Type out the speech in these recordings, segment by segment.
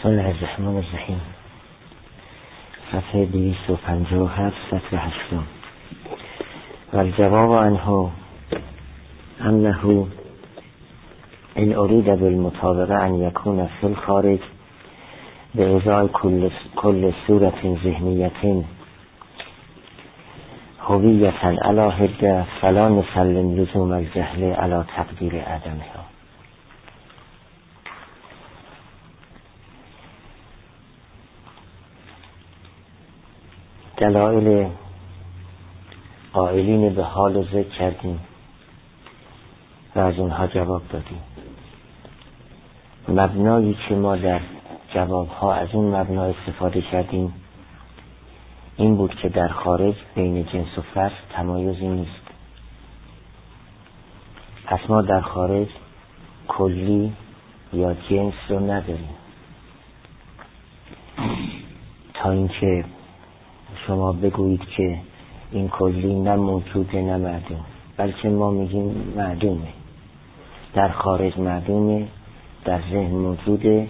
بسم الله الرحمن الرحیم. صفحه 257 سطر 8. والجواب عنه انه ان اريد بالمطابقه ان يكون في الخارج بإزاء كل صورة ذهنية هوية على حدة فلا نسلم لزوم الجهل على تقدير عدمها. دلایل قائلین به حال ذکر کردیم و از اونها جواب دادیم. مبنایی که ما در جوابها از اون مبنا استفاده کردیم این بود که در خارج بین جنس و فصل تمایزی نیست. پس ما در خارج کلی یا جنس رو نداریم تا اینکه شما بگویید که این کلی نه موجوده نه معدوم، بلکه ما میگیم معدومه. در خارج معدومه، در ذهن موجوده.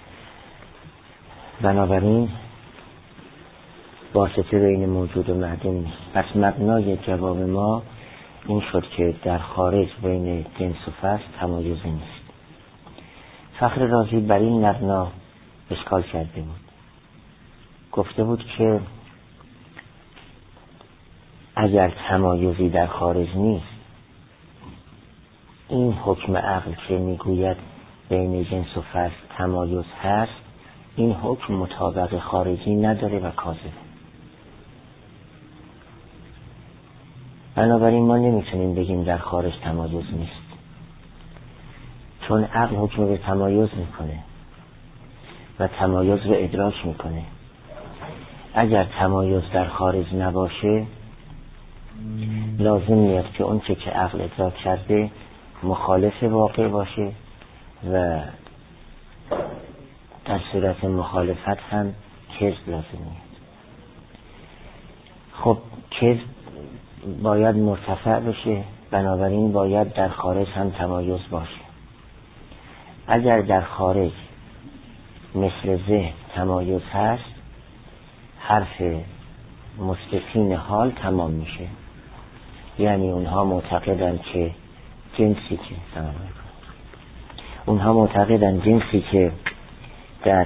بنابراین واسطه بین موجود و معدوم نیست. پس مبنای جواب ما این شد که در خارج بین جنس و فصل تمایزی نیست. فخر رازی بر این مبنا اشکال کرده بود. گفته بود که اگر تمایزی در خارج نیست، این حکم عقل که میگوید بین جنس و فصل تمایز هست، این حکم مطابق خارجی نداره و کاذبه. بنابراین ما نمیتونیم بگیم در خارج تمایز نیست، چون عقل حکم به تمایز میکنه و تمایز رو ادراک میکنه. اگر تمایز در خارج نباشه لازم میاد که اون چه که عقل ادراک کرده مخالف واقع باشه و در صورت مخالفت هم کذب لازم میاد. خب کذب باید مرتفع بشه، بنابراین باید در خارج هم تمایز باشه. اگر در خارج مثل ذهن تمایز هست، حرف مستقیم حال تمام میشه. یعنی اونها معتقدن که جنسی که در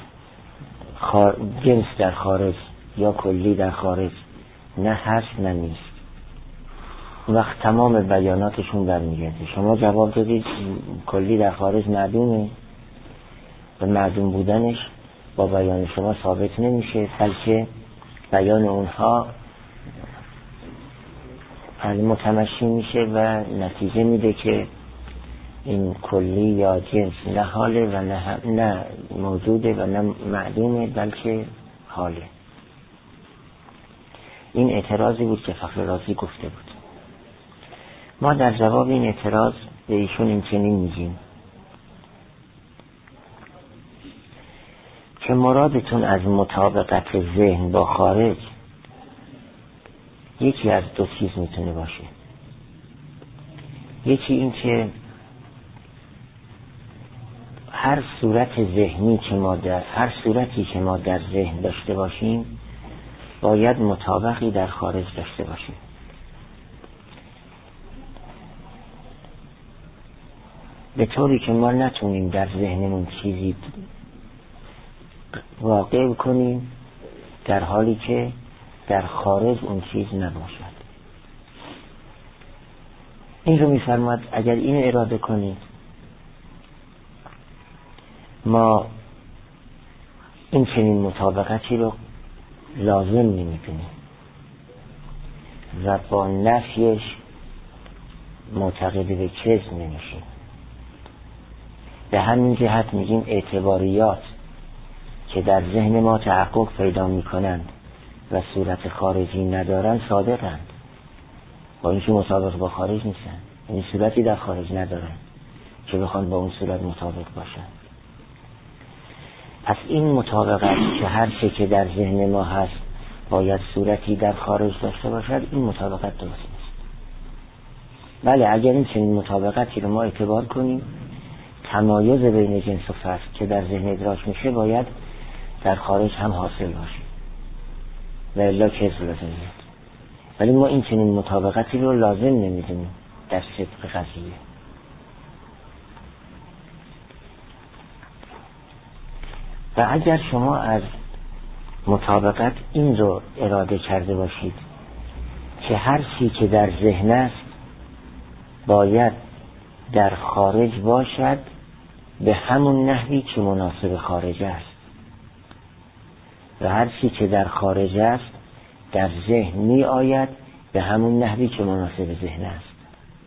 جنس در خارج یا کلی در خارج نه هست نه نیست، وقت تمام بیاناتشون برمیگرده. شما جواب دادید کلی در خارج معدومه و معدوم بودنش با بیان شما ثابت نمیشه، بلکه بیان اونها متمشی میشه و نتیجه میده که این کلی یا جنس نه حاله و نه موجوده و نه معدومه، بلکه حاله. این اعتراضی بود که فخر رازی گفته بود. ما در جواب این اعتراض به ایشون این چنین میگیم که مرادتون از مطابقت ذهن با خارج یکی از دو چیز میتونه باشه. یکی این که هر صورتی که ما در ذهن داشته باشیم باید مطابقی در خارج داشته باشیم. به طوری که ما نتونیم در ذهنمون چیزی واقع کنیم در حالی که در خارج اون چیز نباشد. این رو می‌فرماید اگر این اراده کنید ما این چنین مطابقتی رو لازم نمی‌دونیم و با نفیش معتقد به کذب نمیشیم. به همین جهت میگیم اعتباریات که در ذهن ما تحقق پیدا میکنند و صورت خارجی ندارند صادقند، با اینکه مطابق با خارج نیستن. یعنی صورتی در خارج ندارند که بخوان با اون صورت مطابق باشند. پس این مطابقت که هر چه که در ذهن ما هست باید صورتی در خارج داشته باشد، این مطابقت درست نیست. بله اگر این چنین مطابقتی رو ما اعتبار کنیم تمایز بین جنس و فصل که در ذهن ادراک میشه باید در خارج هم حاصل باشه و الا کذب لازم میاد. ولی ما این چنین مطابقتی رو لازم نمیدونیم در صدق قضیه. و اگر شما از مطابقت این رو اراده کرده باشید که هر چی که در ذهن است باید در خارج باشد به همون نحوی که مناسب خارج است و هر چی که در خارج است در ذهن می آید به همون نحوی که مناسب ذهن است.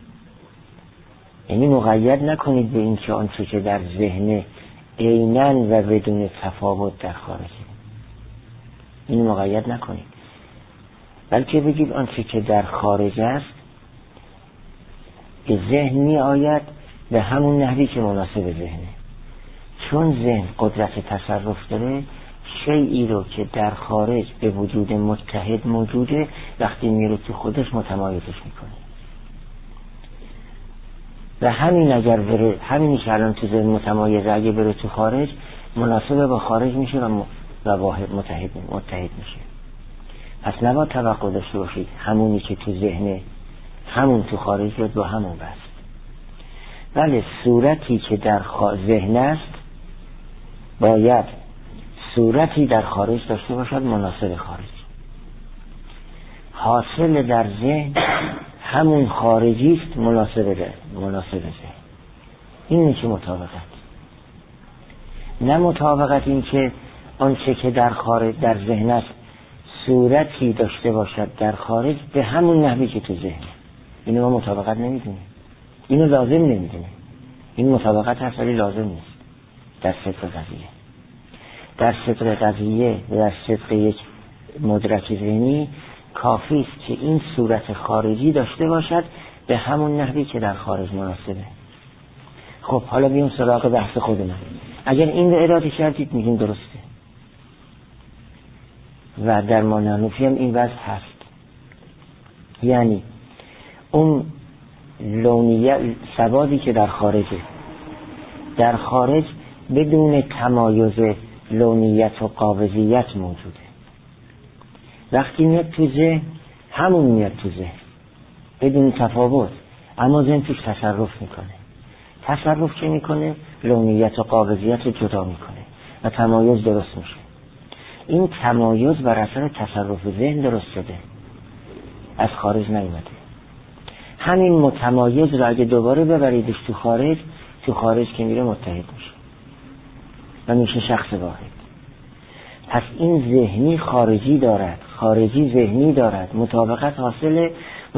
یعنی مقید نکنید به این که آنچه که در ذهن عیناً و بدون تفاوت در خارجه، این مقید نکنید، بلکه بگید آنچه که در خارج است به ذهن می آید به همون نحوی که مناسب ذهنه. چون ذهن قدرت تصرف داره، شیئی رو که در خارج به وجود متحد موجوده وقتی میره تو خودش متمایزش میکنه. و همین اگر بره، همینی که الان تو ذهن متمایزه اگه بره تو خارج مناسب با خارج میشه و واحد متحد میشه. پس نباید توقع داشته باشید همونی که تو ذهن همون تو خارج رو با همون بست. بله صورتی که در ذهن است باید صورتی در خارج داشته باشد مناسب خارج. حاصل در ذهن همون خارجی است مناسب ذهن. این میشه مطابقت. نه مطابقت این که آنچه که در خارج در ذهن است صورتی داشته باشد در خارج به همون نحوی که تو ذهن. اینو ما مطابقت نمیدونیم، اینو لازم نمیدونیم. این مطابقت هست ولی لازم نیست در صدق قضیه. در صدق قضیه و در صدق یک مدرک ذهنی کافی است که این صورت خارجی داشته باشد به همون نحوی که در خارج مناسبه. خب حالا بیایم سراغ بحث خودمون. اگر این رو اراده کردید میگیم درسته و در مانانوفی هم این وضع هست. یعنی اون لونیت سوادی که در خارجه، در خارج بدون تمایز لونیت و قابضیت موجوده. وقتی میاد تو ذهن همون میاد تو ذهن بدون تفاوت، اما ذهن توش تصرف میکنه. تصرف چه میکنه؟ لونیت و قابضیت رو جدا میکنه و تمایز درست میشه. این تمایز بر اثر تصرف ذهن درست شده، از خارج نیومده. همین متمایز رو اگه دوباره ببریدش تو خارج که میره متحد میشه و میشه شخص واحد. پس این ذهنی خارجی دارد، خارجی ذهنی دارد. مطابقت حاصله،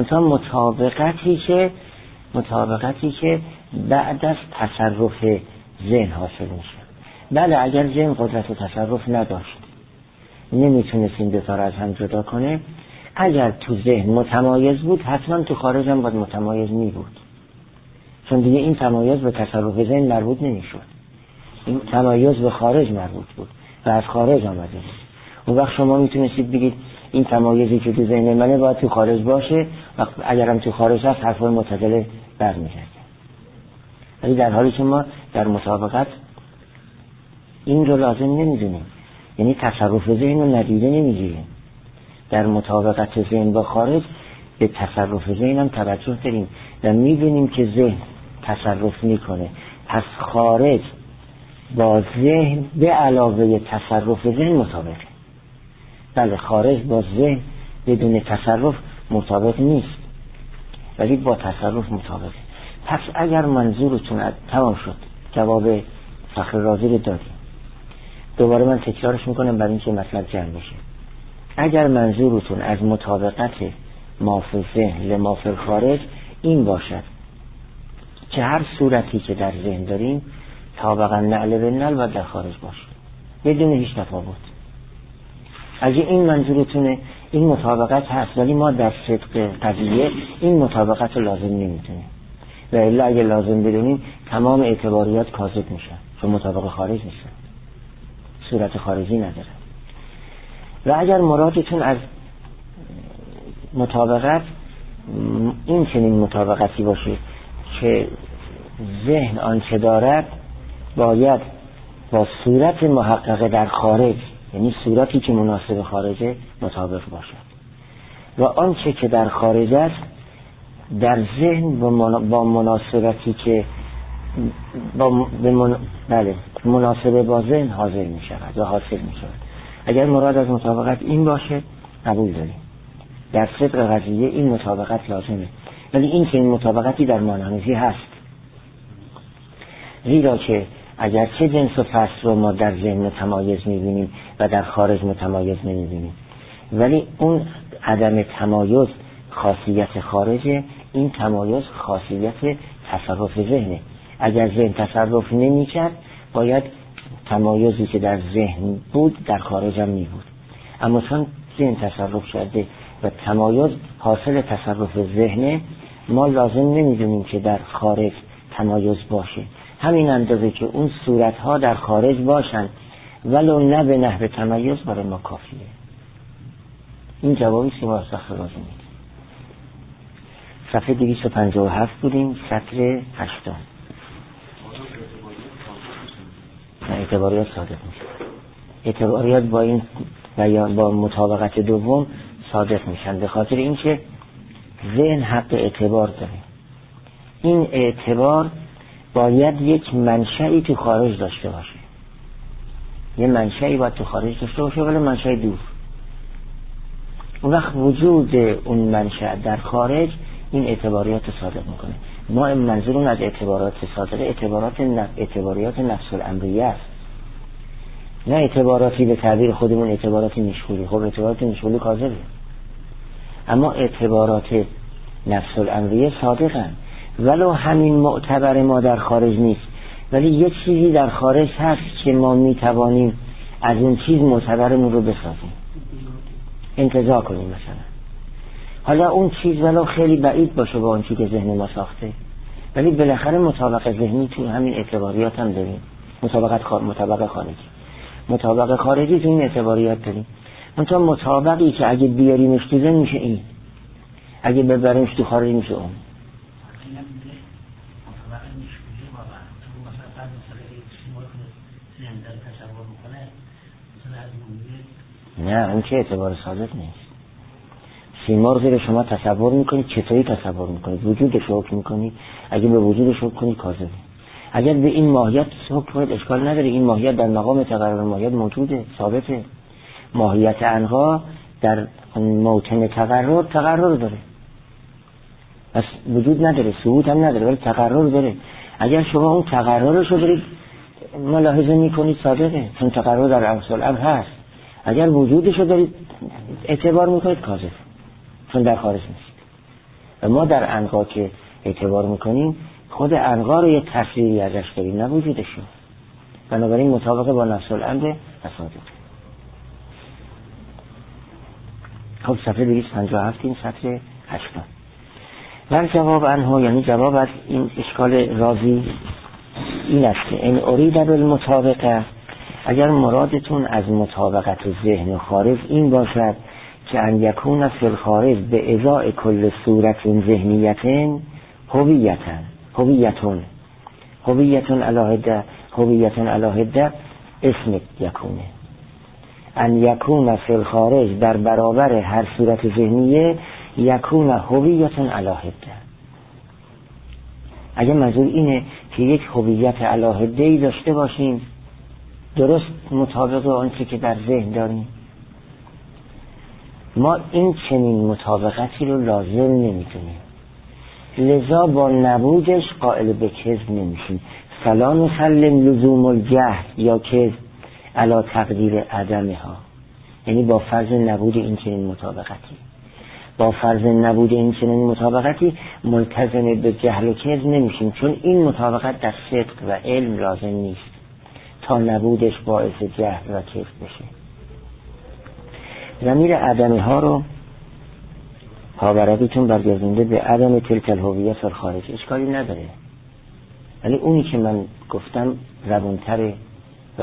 مطابقتی که بعد از تصرف ذهن حاصل میشه. بله اگر ذهن قدرت تصرف نداشت، نمیتونست این دوتا را از هم جدا کنه، اگر تو ذهن متمایز بود حتما تو خارج هم باید متمایز می بود، چون دیگه این تمایز به تصرف ذهن مربوط نمیشد. این تمایز به خارج مربوط بود و از خارج آمده بود. اون وقت شما میتونستید بگید این تمایزی که تو ذهن منه باید تو خارج باشه و اگرم تو خارج هست حرفای معتزله برمیگرده. ولی در حالی که ما در مطابقت این رو لازم نمیدونیم، یعنی تصرف ذهن رو ندیده نمیگیریم. در مطابقت ذهن با خارج به تصرف ذهن هم توجه داریم و میبینیم که ذهن تصرف میکنه، پس خارج با ذهن به علاوه تصرف ذهن مطابقه. بله خارج با ذهن بدون تصرف مطابق نیست ولی با تصرف مطابقه. پس اگر منظورتون تمام شد، جواب فخر رازی رو دادیم، دوباره من تکرارش میکنم برای اینکه مطلب جمع بشه. اگر منظورتون از مطابقت ما فی ذهن لما فی خارج این باشد که هر صورتی که در ذهن داریم طابقا نعل به نعل و در خارج باشه بدون هیچ تفاوت، اگه این منظورتونه این مطابقت هست، ولی ما در صدق قضیه این مطابقت رو لازم نمیدونیم و الا اگه لازم بدونیم تمام اعتباریات کاذب میشن، چون مطابق خارج نیستن، صورت خارجی نداره. و اگر مرادتون از مطابقت این چنین مطابقتی باشه که ذهن آنچه دارد باید با صورت محققه در خارج، یعنی صورتی که مناسب خارجه، مطابق باشد و آنچه که در خارج است در ذهن با مناسبتی که مناسبه با ذهن حاضر می شود و حاصل می شود. اگر مراد از مطابقت این باشه قبول داریم، در صدق قضیه این مطابقت لازمه، ولی این که این مطابقتی در مانحنفی هست، زیرا که اگرچه جنس و فصل رو ما در ذهن متمایز می‌بینیم و در خارج متمایز نمی‌بینیم، ولی اون عدم تمایز خاصیت خارجه، این تمایز خاصیت تصرف ذهنه. اگر ذهن تصرف نمی‌کرد باید تمایزی که در ذهن بود در خارج هم می‌بود، اما چون ذهن تصرف شده و تمایز حاصل تصرف ذهنه، ما لازم نمی‌دونیم که در خارج تمایز باشه، همین اندازه که اون صورتها در خارج باشن ولو نه به نحو تمایز برای ما کافیه. این جوابی که ما از سخت لازم میدیم. صفحه 257 بودیم، سطر 80. اعتباریات صادق میشه. اعتباریات با این با مطابقت دوم صادق میشن، به خاطر اینکه ذهن حق اعتبار داره. این اعتبار باید یک منشأی تو خارج داشته باشه، یه منشأی باید تو خارج داشته باشه، ولی منشأ دور. اون وقت وجود اون منشأ در خارج این اعتباریات صادق میکنه. ما منظورمون از اعتبارات صادقه اعتباریات نفس الامریه است، نه اعتباراتی به تعبیر خودمون اعتبارات مشغولی. خب اعتبارات مشغولی کاذبه، اما اعتبارات نفس الامریه صادقن، ولو همین معتبر ما در خارج نیست، ولی یک چیزی در خارج هست که ما میتوانیم از اون چیز معتبرمون رو بسازیم، انتزاع کنیم مثلا. حالا اون چیز ولو خیلی بعید باشه با اون چیزی که ذهن ما ساخته، ولی بالاخره مطابقت ذهنی تو همین اعتباریات هم داریم. مطابق خارجی، مطابق خارجی تو این اعتباریات داریم. منتها مطابقی که اگه بیاریمش تو ذهن میشه این، اگه ببریمش تو خارج میشه اون. نه اون که اعتبار صادق نیست. سیمرغ رو شما تصور میکنید، چطوری تصور میکنید؟ وجودش رو حکم میکنید. اگه به وجودش حکم کنید کاذبه. اگر به این ماهیت حکم کنید اشکال نداره، این ماهیت در مقام تقرر ماهیت موجوده، ثابته. ماهیت عنقا در موطن تقرر داره، پس وجود نداره، ثبوت هم نداره، ولی تقرر داره. اگر شما اون تقررش رو برید ملاحظه میکنید صادقه، چون تقرر در اصل امر هست. اگر وجودش رو دارید اعتبار میکنید کاذب، چون در خارج نیست. و ما در عنقا که اعتبار میکنیم خود عنقا رو یه تصویری ازش داریم، نه وجودش رو. بنابراین مطابق با نفس الامر و صادق. خب صفحه 257 این سطر 80. و جواب عنها، یعنی جواب از این اشکال رازی این است که ان ارید بالمطابقه، اگر مرادتون از مطابقت ذهن و خارج این باشد که ان یکون فی الخارج به ازاء کل صورت ذهنیتن هویتون علاهده اسم یکونه، ان یکون فی الخارج در برابر هر صورت ذهنیه یکون هویتون علاهده. اگه منظور اینه که یک هویت علاهده‌ای داشته باشیم درست مطابق آنچه که در ذهن داریم، ما این چنین مطابقتی رو لازم نمی‌دونیم، لذا با نبودش قائل به کذب نمیشیم. فلا نسلم لزوم الجهل یا کذب علی تقدیر عدمها، یعنی با فرض نبود این چنین مطابقتی، با فرض نبود این چنین مطابقتی ملتزم به جهل و کذب نمیشیم، چون این مطابقت در صدق و علم لازم نیست تا نبودش باعث جهل و کذب بشه. ضمیر عدمه ها رو پاورقیتون برگردونده به عدم تلک الهویت الخارج، اشکالی نداره، ولی اونی که من گفتم زبونتره و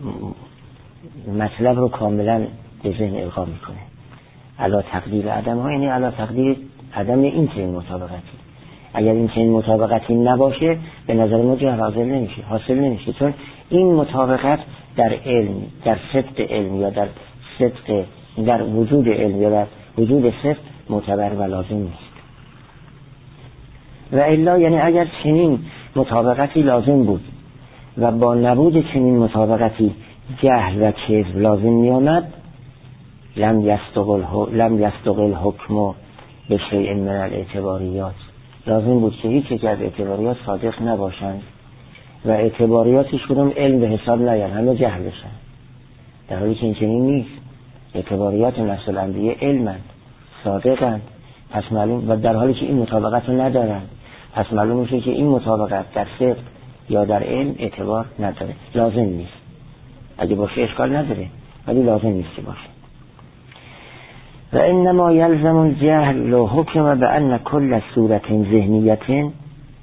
مطلب رو کاملا به ذهن القا میکنه. علا تقدیر عدم ها یعنی علا تقدیر عدم این چنین مطابقتی. اگر این چنین مطابقتی نباشه به نظر ما جهل حاصل نمیشه، چون این مطابقت در علم، در صدق علم یا در صدق در وجود علم یا در وجود صدق معتبر و لازم نیست. و الا یعنی اگر چنین مطابقتی لازم بود و با نبود چنین مطابقتی جهل و کذب لازم می آمد، لم یستقل حکم به شیء من الاعتباریات، لازم بود که هیچ یک از اعتباریات صادق نباشند و اعتباریاتش کدوم علم به حساب نیان، همه جهل بشن، در حالی که این چنین نیست. اعتباریات نفس الانبیاء علمند، صادقند، پس معلوم، و در حالی که این مطابقت رو ندارند، پس معلوم میشه که این مطابقت در صدق یا در علم اعتبار نداره، لازم نیست. اگه باشه اشکال نداره ولی لازم نیست که باشه. و انما یلزم الجهل و حکم بأن کل صورت ذهنیت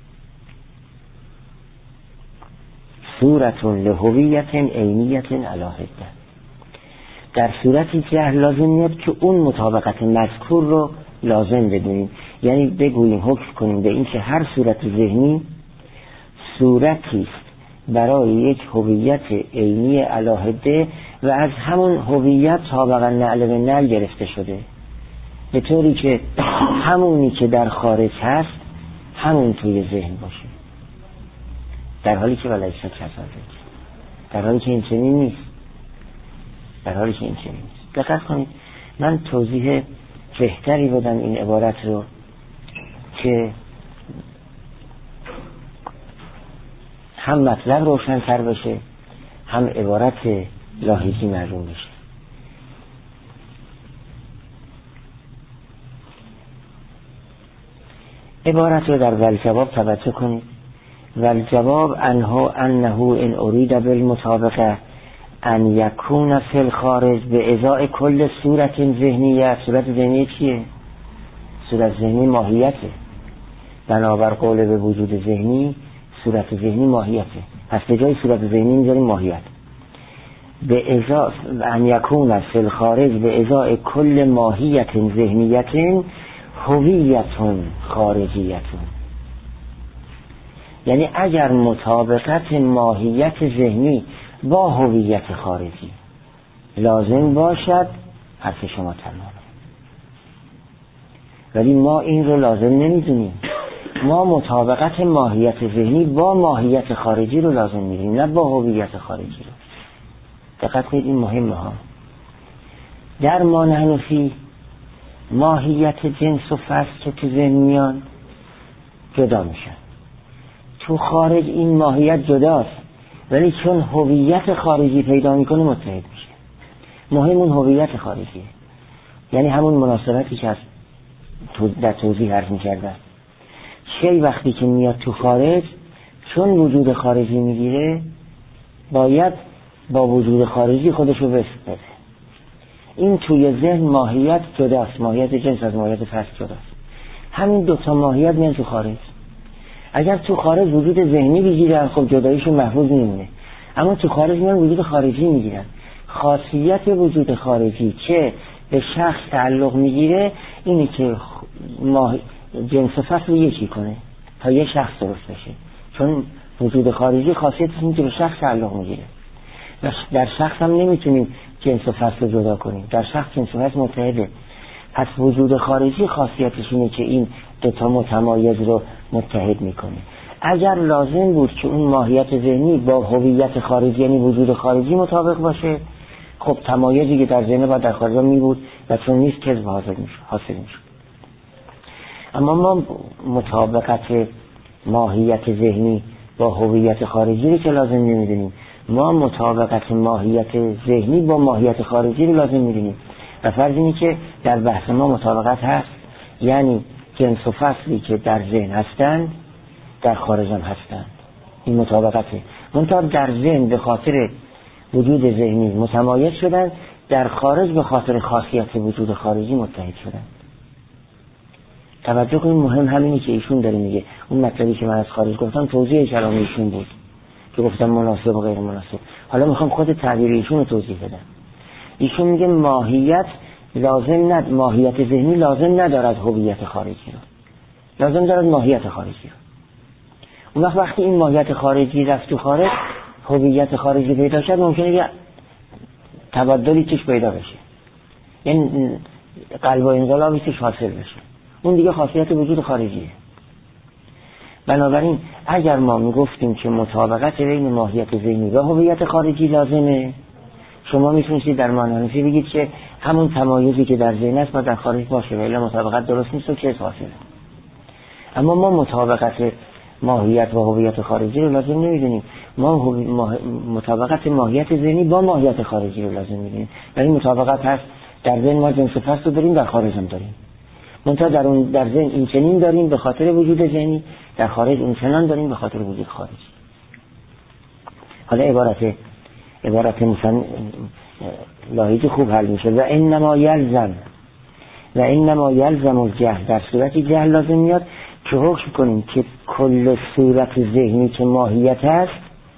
صورت لهویت عینیت علی حده. در صورتی جهل لازم میاد که اون مطابقت مذکور رو لازم بدونیم، یعنی بگوییم حکم کنیم به این که هر صورت ذهنی صورتی است برای یک هویت عینی علی حده و از همون هویت سابقا نعل به نعل گرفته شده، به طوری که همونی که در خارج هست همون توی ذهن باشه، در حالی که ولیس کذالک، در حالی که این چنین نیست، در حالی که این چنین نیست. دقت کنید، من توضیح بهتری بدم این عبارت رو که هم مطلب روشن‌تر بشه هم عبارت لاحظی معلوم بشه. عبارت رو در والجواب توجه کنید. والجواب انه ان اريد بالمطابقه ان یکون فی الخارج به ازاء کل صورت ذهنیه. صورت ذهنی چیه؟ صورت ذهنی ماهیته، بنابر قول به وجود ذهنی صورت ذهنی ماهیته، پس به جای صورت ذهنی میذاریم ماهیت. به ازاء ان یکون فی الخارج به ازاء کل ماهیت ذهنیت هویت خارجیت، یعنی اگر مطابقت ماهیت ذهنی با هویت خارجی لازم باشد حرف شما تمام، ولی ما این رو لازم نمیدونیم. ما مطابقت ماهیت ذهنی با ماهیت خارجی رو لازم میدونیم، نه با هویت خارجی رو. دقت کنید، این مهمه ها. در ما نحنفی ماهیت جنس و فصل که تو ذهن میان جدا میشن، تو خارج این ماهیت جداست، ولی چون هویت خارجی پیدا میکنه متحد میشه. مهم اون هویت خارجیه، یعنی همون مناسبتی که در توضیح عرض میکردم. چه وقتی که میاد تو خارج، چون وجود خارجی میگیره باید با وجود خارجی خودشو بسپره. این توی ذهن ماهیت جداست، ماهیت جنس از ماهیت فصل جداست. همین دوتا ماهیت میان تو خارج. اگر تو خارج وجود ذهنی بگیرن خب جداییشون محفوظ میمونه، اما تو خارج میان وجود خارجی میگیرن. خاصیت وجود خارجی که به شخص تعلق میگیره اینه که جنس و فصل یکی کنه تا یه شخص درست بشه، چون وجود خارجی خاصیتش اینه که به شخص تعلق میگیره. در شخص هم نمیتونیم جنس و فصل جدا کنیم، در شخص جنس و فصل متحده. پس وجود خارجی خاصیتش اینه که این دوتا متمایز رو متحد میکنه. اگر لازم بود که اون ماهیت ذهنی با هویت خارجی یعنی وجود خارجی مطابق باشه، خب تمایزی که در ذهن باید در خارج می بود و چون نیست کذب حاصل میشه. اما ما مطابقت ماهیت ذهنی با هویت خارجی رو که لازم نمیدونیم، ما مطابقت ماهیت ذهنی با ماهیت خارجی رو لازم میدونیم و فرض اینه که در بحث ما مطابقت هست، یعنی جنس و فصلی که در ذهن هستند در خارج هم هستند. این مطابقته. منتها در ذهن به خاطر وجود ذهنی متمایز شدن، در خارج به خاطر خاصیت وجود خارجی متحد شدن. توجه کنید، مهم همینی که ایشون داره میگه. اون مطلبی که من از خارج گفتم توضیح کلام ایشون بود که گفتم مناسب و غیر مناسب. حالا میخوام خود تعبیر ایشون رو توضیح بدم. ایشون میگه ماهیت ذهنی لازم ندارد هویت خارجی رو. لازم دارد ماهیت خارجی رو. اون وقتی این ماهیت خارجی رفت تو خارج، هویت خارجی پیدا شد، ممکنه یه تبدلی توش پیدا بشه، یعنی قلب و انقلابی توش حاصل بشه. اون دیگه خاصیت وجود خارجیه. بنابراین اگر ما میگفتیم که مطابقت بین ماهیت ذهنی و هویت خارجی لازمه، شما میتونید در معنی بگید که همون تمایزی که در ذهن است با در خارج باشه، ولی مطابقت درست نیست و که حاصله. اما ما مطابقت ماهیت و هویت خارجی رو لازم نمیدونیم، ما مطابقت ماهیت ذهنی با ماهیت خارجی رو لازم میدونیم. یعنی مطابقت هست در ذهن ما جنس فصل رو داریم، در خارج هم داریم. منتها در ذهن این چنین داریم به خاطر وجود ذهنی، در خارج این چنان داریم به خاطر وجود خارجی. حالا عبارت مثلا لاحیجی خوب حل میشه. و انما یلزم الجهل، در صورتی جهل لازم میاد که حکم کنیم که کل صورت ذهنی که ماهیت است،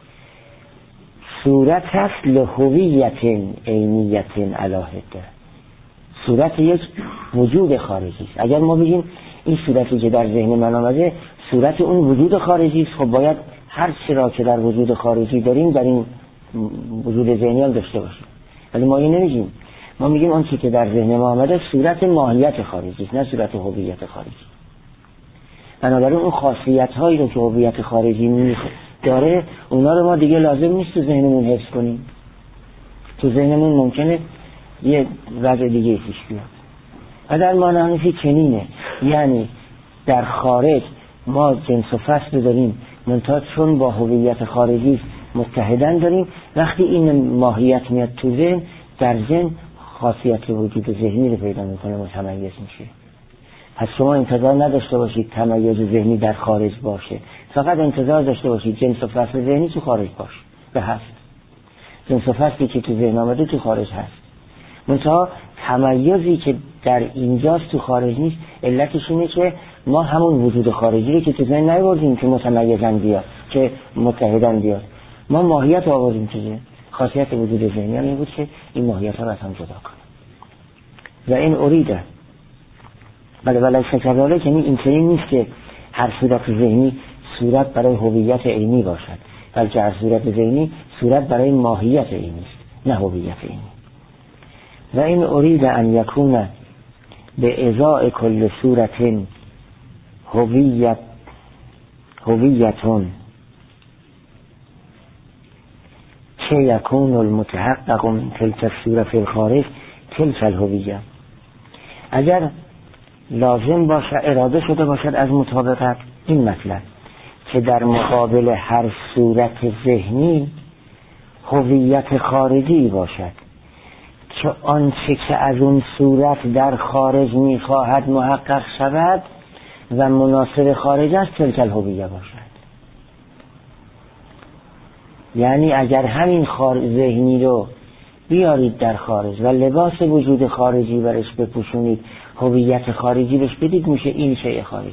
صورت هست لهویت عینیت علاهده، صورت یک وجود خارجی است. اگر ما بگیم این صورتی که در ذهن من آمده صورت اون وجود خارجی است، خب باید هر چی را که در وجود خارجی داریم در این وجود ذهنی هم داشته باشیم. ولی ما این نمیگیم، ما میگیم آن چی که در ذهن ما آمده صورت ماهیت خارجی است، نه صورت هویت خارجی. بنابراین اون خاصیت هایی رو که هویت خارجی داره، اونا رو ما دیگه لازم نیست تو ذهنمون حفظ کنیم. تو ذهنمون ممکنه یه وضع دیگه پیش بیاد. و در معنی چنینه، یعنی در خارج ما جنس و فصل داریم، منتها چون با هویت خارجی متحدن داریم، وقتی این ماهیت میاد تو ذهن، در ذهن خاصیت وجود ذهنی رو پیدا میکنه، متمیز میشه. پس شما انتظار نداشته باشید تمایز ذهنی در خارج باشه، فقط انتظار داشته باشید جنس و فصل ذهنی تو خارج باشه. به هست جنس و فصلی که تو ذهن آمده تو خارج هست، منتها تمایزی که در اینجاست تو خارج نیست. علتش اینه که ما همون وجود خارجی رو که تو ذهن نیاوردیم که متمیزن بیاد، که متحدن بیاد، ما ماهیت آوردیم تو ذهن. خاصیت وجود ذهنی هم این بود که این ماهیت ها رو از هم جدا کنه. و این اریده بله شکراره که این چنین نیست که هر صورت ذهنی صورت برای هویت عینی باشد، بلکه هر صورت ذهنی صورت برای ماهیت عینی است، نه هویت عینی. و این ارید ان یکون به ازاء کل صورت هویتون چه یکون المتحقق من تلك الصورة فی الخارج تلك الهویه. اگر لازم باشه اراده شده باشد از مطابقت این مطلب که در مقابل هر صورت ذهنی هویت خارجی باشد که آنچه که از اون صورت در خارج میخواهد محقق شود و مناسب خارج است تلک الهویه باشد. یعنی اگر همین ذهنی رو بیارید در خارج و لباس وجود خارجی برش بپوشونید، هویت خارجی بهش بدید، میشه این شیء خارجی.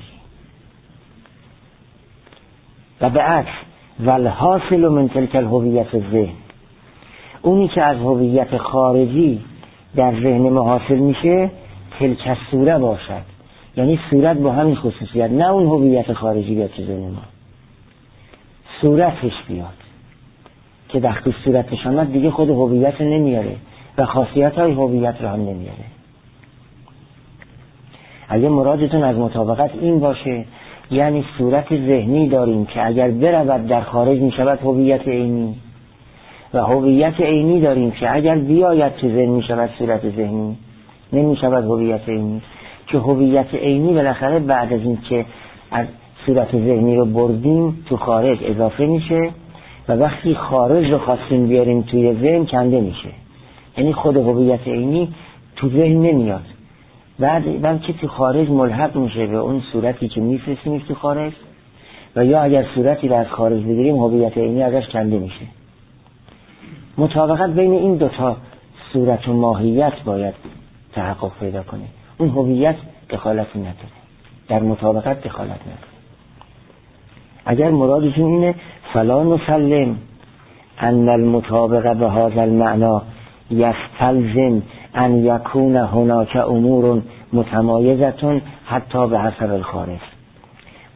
و به عکس والحاصل من تلک الهویت الذهن، اونی که از هویت خارجی در ذهن ما حاصل میشه تلک الصوره باشد، یعنی صورت با همین خصوصیت، نه اون هویت خارجی بیاد تو ذهن ما، صورتش بیاد که وقتی صورتش آمد دیگه خود هویت نمیاره و خاصیت های هویت رو هم نمیاره. اگه مرادتون از مطابقت این باشه، یعنی صورت ذهنی داریم که اگر برود در خارج میشود هویت عینی، و هویت عینی داریم که اگر بیاید تو ذهن میشود صورت ذهنی، نمیشود هویت عینی، که هویت عینی بالاخره بعد از این که از صورت ذهنی رو بردیم تو خارج اضافه میشه و وقتی خارج رو خواستیم بیاریم توی ذهن کنده میشه، یعنی خود هویت عینی تو ذهن نمیاد، بلکه تو خارج ملحق میشه به اون صورتی که میفرستیم تو خارج، و یا اگر صورتی رو از خارج بگیریم هویت عینی ازش کنده میشه. مطابقت بین این دوتا صورت و ماهیت باید تحقق پیدا کنه. اون هویت دخالتی نداره، در مطابقت دخالت نداره. اگر مرادشون اینه فلا نسلم ان المطابقه به هذا المعنى یستلزم ان یکون هناک امور متمایزه حتی به حسب الخارج،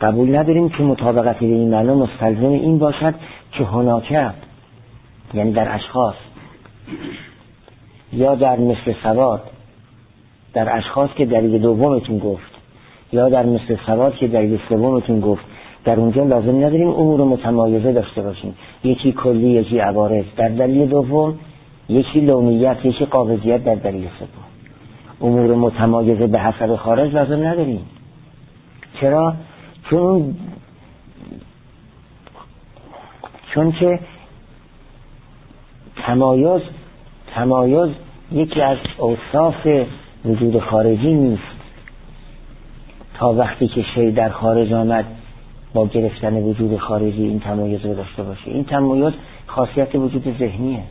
قبول نداریم که مطابقت به این معنا مستلزم این باشد که هناکه، یعنی در اشخاص، یا در مثل سواد، در اشخاص که دلیل دومتون گفت، یا در مثل سواد که دلیل سومتون گفت، در اونجا لازم نداریم امور متمایزه داشته باشیم، یکی کلی یکی عوارض در دلیل دوم، یکی لونیت یکی قابضیت در دلیل سوم. امور متمایزه به حسب خارج لازم نداریم. چرا؟ چون که تمایز یکی از اوصاف وجود خارجی نیست تا وقتی که شی در خارج آمد با گرفتن وجود خارجی این تمایز رو داشته باشه. این تمایز خاصیت وجود ذهنیه.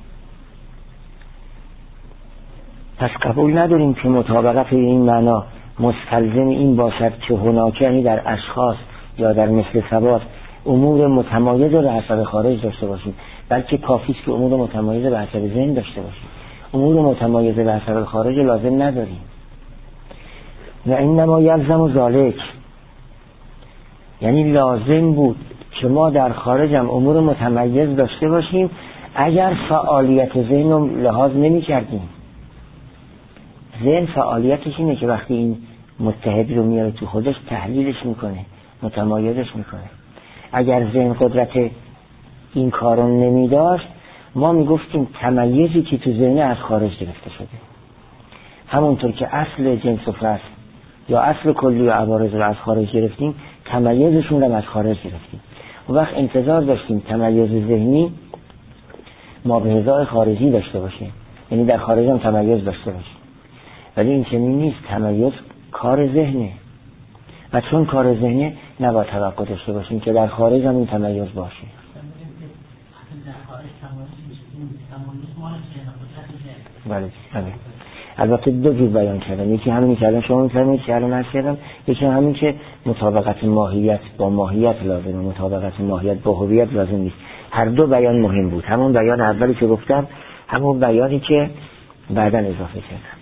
پس قبول نداریم که مطابقت به این معنا مستلزم این باشد که هناکه، یعنی در اشخاص یا در مثل ثبات، امور متمایز رو به حسب خارج داشته باشیم، بلکه کافی است که امور متمایز به حسب ذهن داشته باشیم. امور متمایز به حسب خارج لازم نداریم. و انما یلزم ذالک، یعنی لازم بود که ما در خارج هم امور متمایز داشته باشیم اگر فعالیت ذهن رو لحاظ نمی کردیم. ذهن فعالیتش اینه که وقتی این متحد رو میاره تو خودش تحلیلش میکنه، متمایزش میکنه. اگر ذهن قدرت این کارو نمی داشت ما میگفتیم تمایزی که تو ذهن از خارج گرفته شده، همونطور که اصل جنس و فصل یا اصل کلی و عوارض رو از خارج گرفتیم، تمایزشون رو از خارج گرفتیم. اون وقت انتظار داشتیم تمایز ذهنی مابعضای خارجی داشته باشه، یعنی در خارج هم تمایز داشته باشه. ولی این چنین نیست. تمایز کار ذهنه و چون کار ذهنه نباید توقع داشته باشیم که در خارج هم این تمایز باشه. بله. البته دو جور بیان کردم، یکی همینی که الان شما می‌فرمایید که الان عرض کردم، یکی همین که مطابقت ماهیت با ماهیت لازمه، مطابقت ماهیت با هویت لازم نیست. هر دو بیان مهم بود. همون بیان اولی که گفتم، همون بیانی که بعداً اضافه کردم.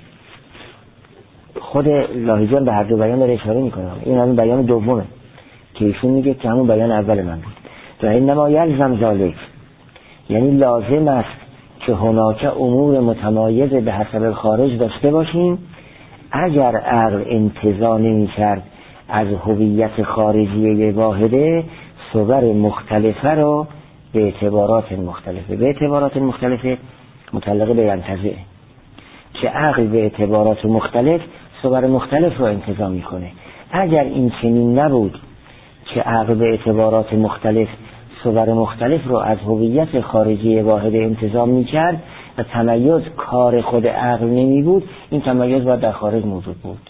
خود لاهیجان به هر دو بیان داره اشاره میکنه. این همون بیان دومه که ایشون میگه که همون بیان اول من بود. و انما یلزم ذالک، یعنی لازم است که هناک امور متمایز به حسب خارج داشته باشیم اگر عقل انتزاع نمی‌کرد از هویت خارجی واحده صور مختلفه رو به اعتبارات مختلفه. به اعتبارات مختلفه متعلق به ینتزع، که عقل به اعتبارات مختلف صور مختلف رو انتزاع میکنه. اگر این چنین نبود که عقل به اعتبارات مختلف صور مختلف رو از هویت خارجی واحد انتزاع میکرد و تمایز کار خود عقل نمی بود، این تمایز باید در خارج موجود بود.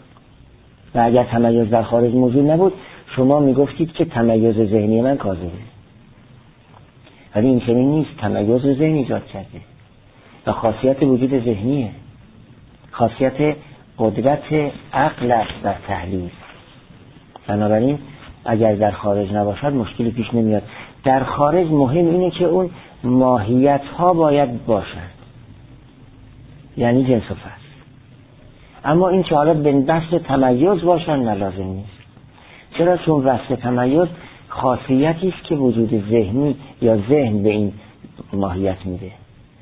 و اگر تمایز در خارج موجود نبود شما میگفتید که تمایز ذهنی من کاذبه. ولی این چنین نیست. تمایز ذهنی ایجاد کرده و خاصیت وجود ذهنیه، خاصیت قدرت عقل است در تحلیل. بنابراین اگر در خارج نباشد مشکلی پیش نمیاد. در خارج مهم اینه که اون ماهیت ها باید باشد، یعنی جنس و فصل. اما این که حالا به دست تمایز باشن نلازم نیست. چرا؟ چون وصف تمایز خاصیتی است که وجود ذهنی یا ذهن به این ماهیت میده.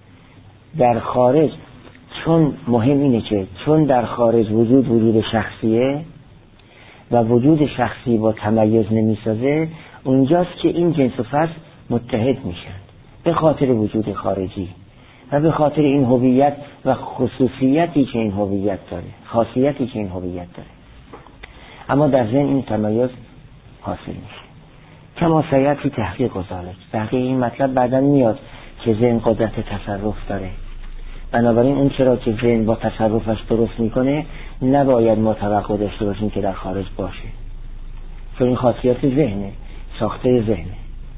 در خارج چون مهم اینه که چون در خارج وجود شخصیه و وجود شخصی با تمایز نمیسازه، اونجاست که این جنس و فصل متحد میشن به خاطر وجود خارجی و به خاطر این هویت و خصوصیتی که این هویت داره، خاصیتی که این هویت داره. اما در ذهن این تمایز حاصل میشه. کما سیأتی تحقیق و ذالک. تحقیق این مطلب بعداً میاد که ذهن قدرت تصرف داره. بنابراین اون چرا که ذهن با تصرفش درست میکنه نباید ما توقع داشته باشیم که در خارج باشه، چون این خاصیت ذهنه، ساخته ذهنه.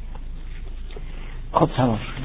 خب تمام شد.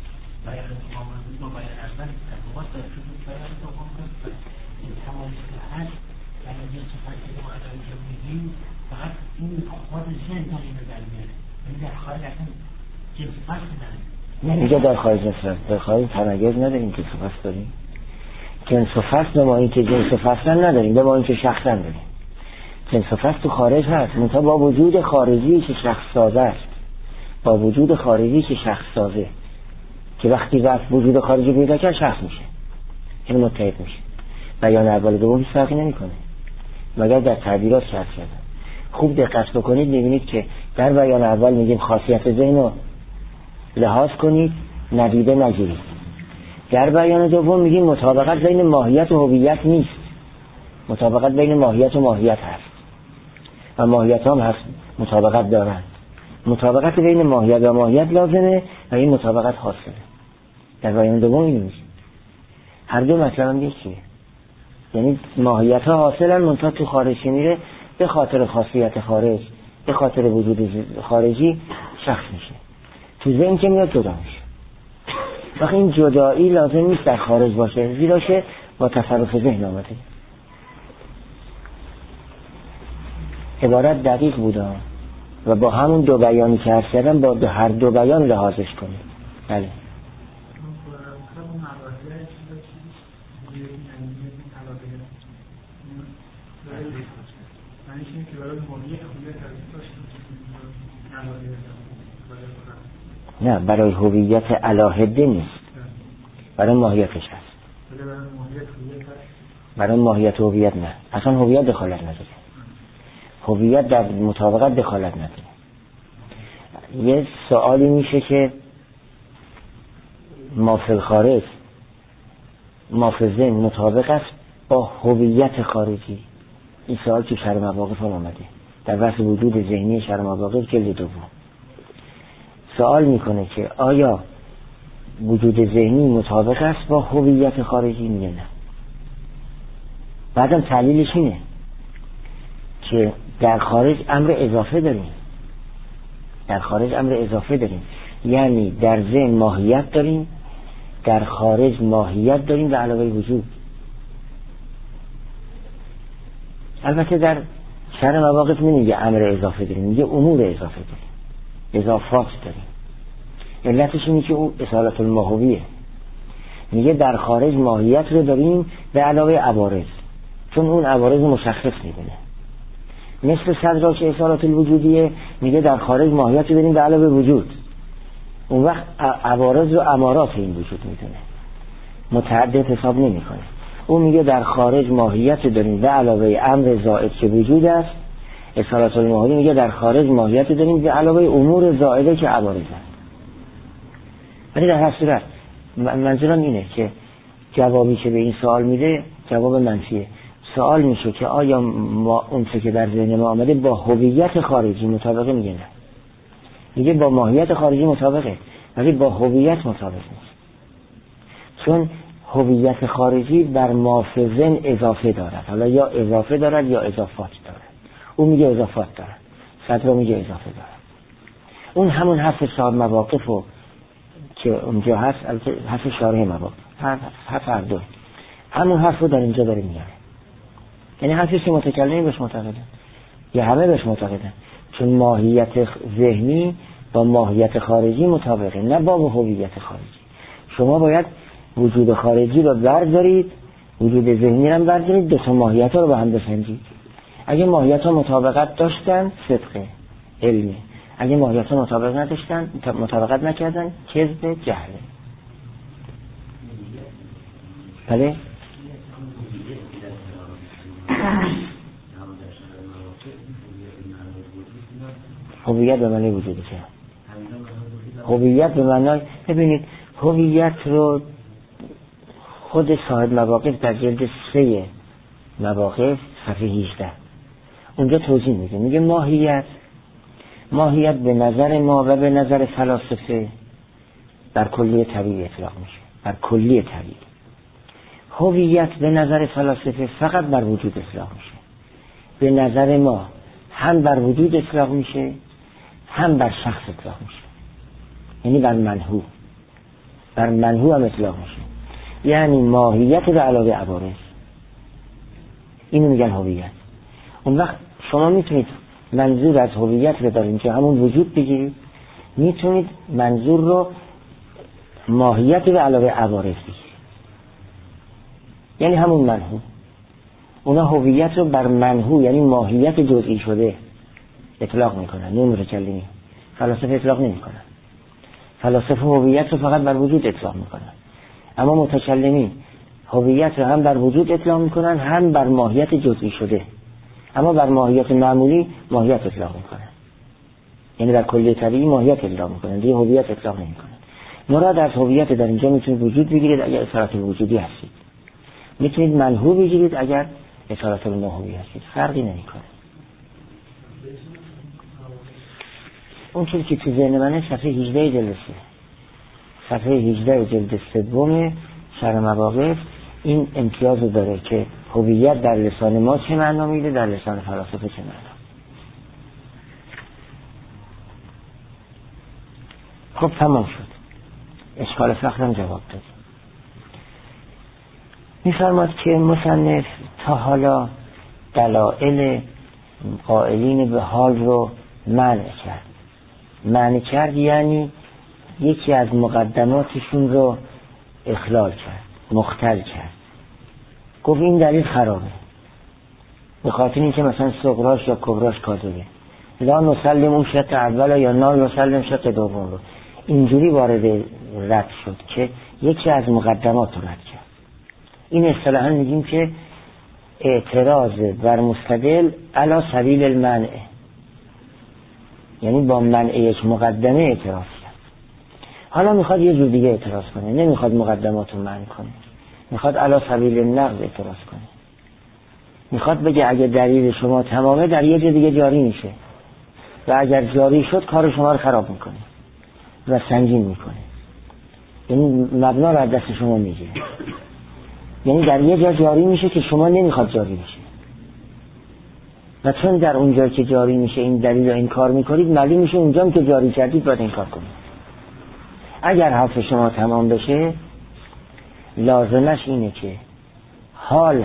نمیگه در خارج نصرف، در خارج تمایز نداریم که صفت داریم. جنس و فصل به ما این که جنس و فصل نداریم، به ما این که شخصا داریم. جنس و فصل تو خارج هست، منتها با وجود خارجی که شخص سازه است، با وجود خارجی که شخص سازه، که وقتی رفت وجود خارجی پیدا کرد شخص میشه، این متحد میشه. بیان اول دوم هیچ فرقی نمیکنه مگر در تعبیرات شرط شده. خوب دقت بکنید میبینید که در بیان اول میگیم خاصیت ذهن رو لحاظ کنید، ندیده نگیرید. در بیان دوم میگیم مطابقت بین ماهیت و هویت نیست، مطابقت بین ماهیت و ماهیت هست و ماهیت هم هست مطابقت دارند. مطابقت بین ماهیت و ماهیت لازمه و این مطابقت حاصله. در بیان دوم اینو میگیم هر دو مطلب هم یکیه، یعنی ماهیت ها حاصلن، منتها تو خارج میره به خاطر خاصیت خارج، به خاطر وجود خارجی شخص میشه. تو ذهن که میاد جدا میشه. وقتی این جدایی لازم نیست در خارج باشه، زیرا که با تصرف ذهن آمده. عبارت دقیق بوده و با همون دو بیانی که عرض کردم با هر دو بیان لحاظش کنید. بله. نه، برای هویت علاهده نیست، برای ماهیتش هست. برای ماهیت هویت نه، اصلا هویت دخالت نداره، هویت در مطابقت دخالت نداره. یه سوالی میشه که ما فی الخارج، ما فی الذهن مطابق است با هویت خارجی. این سوال که شرح مواقف هم آمده در بحث وجود ذهنی شرح مواقف جلد دوم. سوال میکنه که آیا وجود ذهنی مطابق است با هویت خارجی؟ میگه نه. بعدم تعلیلش اینه که در خارج امر اضافه داریم، در خارج امر اضافه داریم، یعنی در ذهن ماهیت داریم، در خارج ماهیت داریم به علاوه وجود. البته در شرح مواقف نمیگه امر اضافه داریم، میگه امور اضافه داریم، اضافات داریم. علتش اینه که او اصالت الماهویه، میگه در خارج ماهیت رو داریم به علاوه عوارض، چون اون عوارض مشخص میدونه. مثل صدرا که اصالت الوجودیه، میگه در خارج ماهیت رو داریم به علاوه وجود، اون وقت عوارض و امارات این وجود میدونه، متعدد حساب نمیکنه. اون میگه در خارج ماهیت داریم به علاوه امر زائد که وجود است. اصالت الماهوی میگه در خارج ماهیت داریم به علاوه امور زائده که عوارض است. ولی در هر صورت منظورم اینه که جوابی که به این سوال میده جواب منفیه. سوال میشه که آیا ما اون چه که در ذهن ما آمده با هویت خارجی مطابقه؟ میگه نه، میگه با ماهیت خارجی مطابقه ولی با هویت مطابق نیست، چون هویت خارجی بر ما فی ذهن اضافه دارد، حالا یا اضافه دارد یا اضافات دارد. اون میگه اضافات دارد، صدرا میگه اضافه دارد. اون همون حرف صاحب مواقفو که اونجا هست، حرف شارح مواقف، حرف هر دو همون حرف رو در اینجا داره میاره. یعنی حرفی که متکلمی بهش معتقدن یا همه بهش معتقدن، چون ماهیت ذهنی با ماهیت خارجی مطابقه، نه با هویت خارجی. شما باید وجود خارجی رو بردارید، وجود ذهنی رو بردارید، دو تا ماهیت ها رو با هم بسنجید. اگه ماهیت ها مطابقت داشتن صدقه علمی، اگه ماهیت ها مطابقت نداشتن، مطابقت نکردن، کذب جهله. بله؟ هویت به معنی وجود که هویت به معنی، ببینید هویت رو خود صاحب مواقف در جلد 3 مواقف صفحه 18 اونجا توضیح میده، میگه ماهیت به نظر ما و به نظر فلاسفه بر کلیه طبیعی اطلاق میشه، بر کلیه طبیعی. هویت به نظر فلاسفه فقط بر وجود اطلاق میشه. به نظر ما هم بر وجود اطلاق میشه هم بر شخص اطلاق میشه، یعنی بر منهو هم اطلاق میشه، یعنی ماهیت به علاوه عوارض. اینو میگن هویت. اون وقت شما میتونید منظور از هویت رو در اینجا همون وجود بگیرید، میتونید منظور رو ماهیت به علاوه عوارض بگیرید، یعنی همون منهو. اونا هویت رو بر منهو یعنی ماهیت جزئی شده اطلاق میکنن، نه متکلمین. فلاسفه اطلاق نمیکنن. فلاسفه هویت رو فقط بر وجود اطلاق میکنن، اما متکلمین هویت رو هم بر وجود اطلاق میکنن هم بر ماهیت جزئی شده، اما بر ماهیت معمولی ماهیت اطلاق میکنن، یعنی در کلیه طبیعی ماهیت اطلاق میکنن، دیگه هویت اطلاق نمیکنن. مراد از هویت در اینجا میتونید وجود بگیرید اگر اصالت وجودی هستید، میتونید منهو بگیرید اگر اصالت نهوی هستید، فرقی نمیکنه. اون چیزی که تو ذهن منه صفحه 18 جلد 3، صفحه 18 جلد 3 شرح مواقف این امتیاز رو داره که هویت در لسان ما چه معنا میده، در لسان فلاسفه چه معنا. خب تمام شد، اشکال فقرم جواب داد. می‌فرماد که مصنف تا حالا دلائل قائلین به حال رو منع کرد یعنی یکی از مقدماتشون رو اخلال کرد، مختل کرد. گفت این دلیل خرابه به خاطر اینکه مثلا صغراش یا کبراش کاذبه، لا نسلم اون شق اول یا نا نسلم شق دوم رو. اینجوری وارد رد شد که یکی از مقدمات رو رد کرد. این اصطلاحاً میگیم که اعتراض بر مستدل علی سبیل المنع، یعنی با منع یک مقدمه اعتراض کرد. حالا میخواد یه جور دیگه اعتراض کنه، نمیخواد مقدمات رو منع کنه، میخواد علی سبیل النقض اعتراض کنه. میخواد بگه اگه دلیل شما تمامه در یه جای دیگه جاری میشه و اگر جاری شد کار شما رو خراب میکنه و سنگین میکنه، یعنی مبنا رو از دست شما میگیره، یعنی در یه جا جاری میشه که شما نمیخواد جاری بشه و چون در اونجا که جاری میشه این دلیل رو انکار میکنید، معلوم میشه اونجا که جاری کردید باید انکار کنید. اگر حرف شما تمام بشه لازمش اینه که حال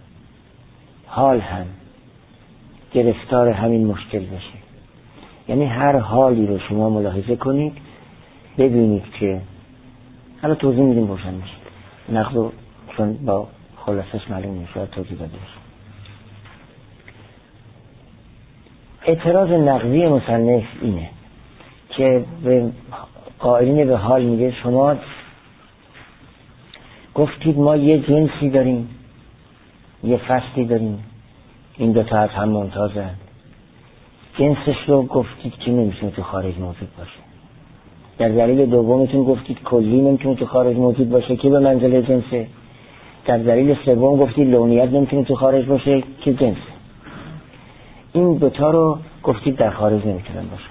هم گرفتار همین مشکل بشه، یعنی هر حالی رو شما ملاحظه کنید ببینید که حالا توضیح میدیم روشن میشه، نقض چون با خلاصش معلوم میشه توضیح داده بشه. اعتراض نقضی مصنف اینه که به قائلین به حال میگه شما گفتید ما یه جنسی داریم یه فصلی داریم، این دوتا از هم ممتازن، جنسش رو گفتید که نمیتونه تو خارج موجود باشه. در دلیل دومتون گفتید کلی نمیتونه تو خارج موجود باشه که به منزله جنسه. در دلیل سوم گفتید لونیت نمیتونه تو خارج باشه که جنسه. این دوتا رو گفتید در خارج نمیتونن باشه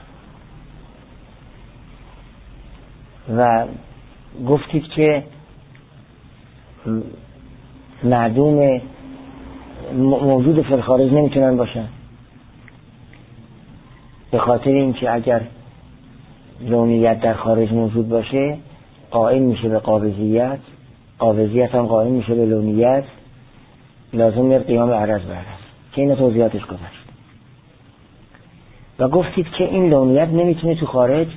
و گفتید که معدوم موجود فی الخارج نمیتونن باشن به خاطر اینکه اگر لونیت در خارج موجود باشه قائم میشه به قابضیت، قابضیت هم قائم میشه به لونیت، لازم میاد قیام عرض به عرض که این توضیحاتش گذشت. و گفتید که این لونیت نمیتونه تو خارج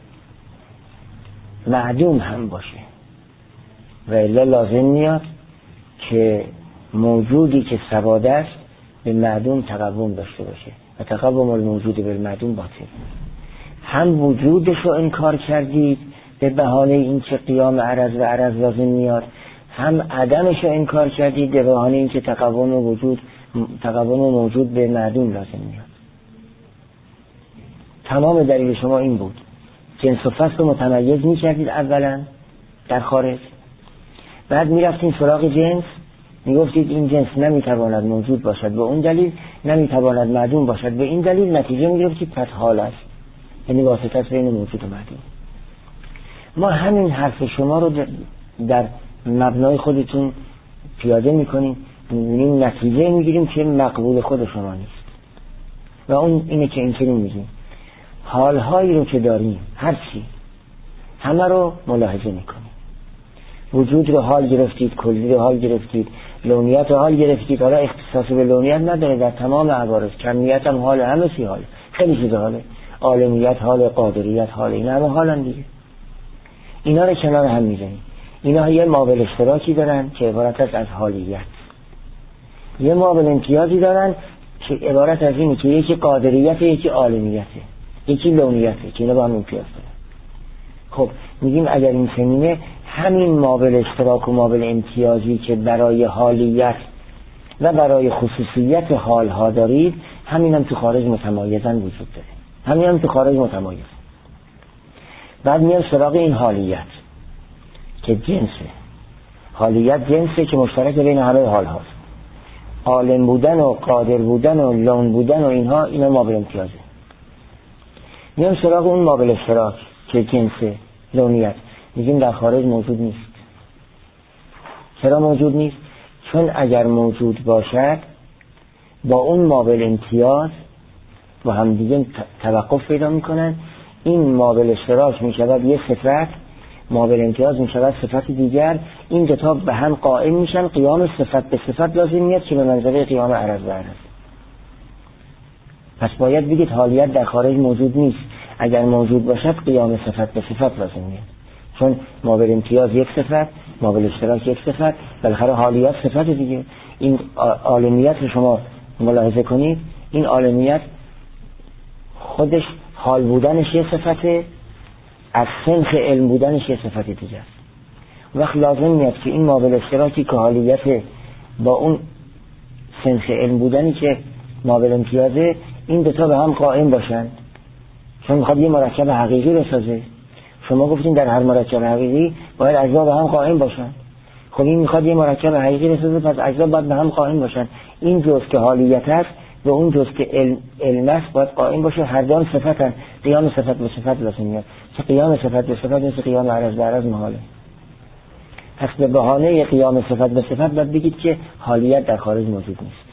معدوم هم باشه و الا لازم میاد که موجودی که سواده است به معدوم تقوم داشته باشه و تقوم الموجود به معدوم باطل. هم وجودش رو انکار کردید به بهانه این که قیام عرض و عرض لازم میاد، هم عدمش رو انکار کردید به بهانه این که تقوم موجود به معدوم لازم میاد. تمام دلیل شما این بود جنس و فصل رو متمیز میکردید اولا در خارج، بعد میرفتین سراغ جنس میگفتید این جنس نمیتواند موجود باشد به اون دلیل، نمیتواند معدوم باشد به این دلیل، نتیجه میگرفتید پس حال است، یعنی واسطه است بین موجود و معدوم. ما همین حرف شما رو در مبنای خودتون پیاده میکنیم، میبینیم نتیجه میگیریم که مقبول خود شما نیست و اون اینه که اینطوری میگیم حالهایی رو که داریم هر چی همه رو ملاحظه میکنیم. وجود رو حال گرفتید، کلی رو حال گرفتید، لونیت رو حال گرفتید، حالا اختصاص به لونیت نداره، در تمام عوارض کمیت هم حال، همه چی حال، خیلی چیز حاله، عالمیت حال، قادریت حال، این همه حالن دیگه. اینا رو کنار هم میزنیم، اینا یه مابل اشتراکی دارن که عبارت است از حالیت. یه مابل امتیازی دارن که عبارت از اینه که یکی قادریت، یکی عالمیته، یکی لونیته، که اینا با هم امتیاز دارن. خب میگیم اگر این چنینه، همین مابل اشتراک و مابل امتیازی که برای حالیت و برای خصوصیت حالها دارید، همین هم تو خارج متمایزن وجود داره، همین هم تو خارج متمایز. بعد میان سراغ این حالیت که جنسه. حالیت جنسه که مشترک بین همه حال هاست. عالم بودن و قادر بودن و لون بودن و اینا مابل امتیازه. میان سراغ اون مابل اشتراک که جنسه، لونیت. میگیم در خارج موجود نیست. چرا موجود نیست؟ چون اگر موجود باشد با اون مابل امتیاز با هم دیگه توقف پیدا میکنن. این مابل اشتراک میشود یه صفت، مابل امتیاز میشود صفت دیگر. این دو تا به هم قائم میشن، قیام صفت به صفت لازم میاد که به منزله قیام عرض به عرض. پس باید بگید حالیت در خارج موجود نیست. اگر موجود باشد قیام صفت به صفت لازم میاد، چون مابل امتیاز یک صفت، مابل اشتراک یک صفت، بالاخره حالیت صفت دیگه. این عالمیت رو شما ملاحظه کنید، این عالمیت خودش حال بودنش یه صفته، از سنخ علم بودنش یه صفت دیگه است. وقت لازم میاد که این مابل اشتراکی که حالیت با اون سنخ علم بودنی که مابل امتیازه، این دوتا به هم قائم باشن، چون میخواد یه مرکب حقیقی بسازه. شما گفتین در هر مرکب حقیقی باید اجزا به هم قائم باشن. خب این میخواد یه مرکب حقیقی بسازه، پس اجزا باید به هم قائم باشن. این جزء که حالیت است و اون جزء که علم است باید قائم باشه. هر دو صفتن، قیام صفت به صفت لازم میاد. که قیام صفت به صفت نیست، قیام عرض به عرض محاله. پس به بهانه قیام صفت به صفت باید بگید که حالیت در خارج موجود نیست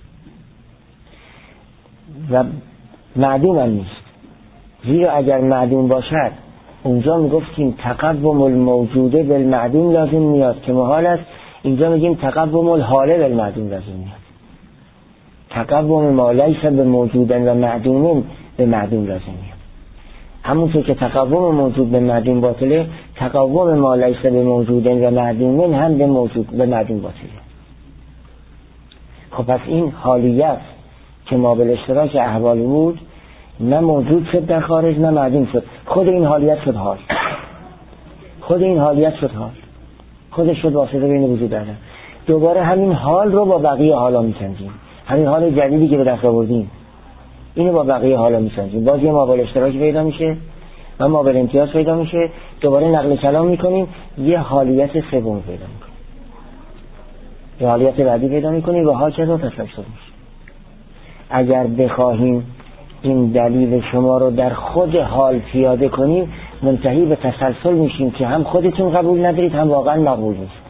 و معدوم هم نیست. زیرا اگر معدوم باشد اونجا میگفتیم تقوم الموجوده بالمعدوم لازم میاد که محال است. اینجا میگیم تقوم الحاله بالمعدوم لازم میاد. تقوم ما لیس به موجودن و معدوم به معدوم لازم میاد. همونطور که تقوم موجود به معدوم باطله، تقوم ما لیس به موجودن و معدوم هم به موجود به معدوم باطله. خب پس این حالیت که مابل اشتراک احوال بود، نه موجود شد در خارج نه معدوم شد. خود این حالیت شد حال، خود این حالیت شد حال، خودش شد واسطه بین وجود عدم. دوباره همین حال رو با بقیه حالا میسنجیم. همین حال جدیدی که به دست آوردیم اینو با بقیه حالا میسنجیم. باز یه مابل اشتراک پیدا میشه و مابل امتیاز پیدا میشه. دوباره نقل کلام میکنیم، یه حالیت سوم پیدا میکنیم، یه حالیت بعدی پیدا میکنیم و هاکذا تسلسل میشه. اگر بخواهیم این دلیل شما رو در خود حال پیاده کنیم، منتهی به تسلسل میشیم که هم خودتون قبول ندارید هم واقعا مقبول نیست.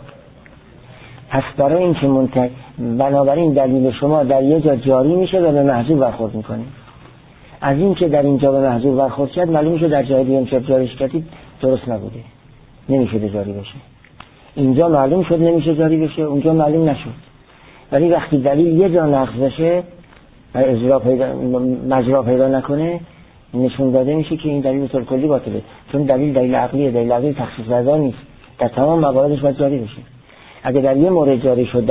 پس برای این که بنابراین دلیل شما در یه جا جاری میشه و به محذور برخورد میکنه. از این که در اینجا به محذور برخورد کرد، معلوم میشه در جای دیگه که جاریش کردید درست نبوده، نمیشه جاری بشه. اینجا معلوم شد نمیشه جاری بشه، اونجا معلوم نشد. ولی وقتی دلیل یه جا نقض بشه و مجرا پیدا نکنه، نشون داده میشه که این دلیل به طور کلی باطله. چون دلیل عقلیه، دلیل عقلی تخصیص بردار نیست، در تمام مواردش باید جاری بشه. اگه در یه مورد جاری شد،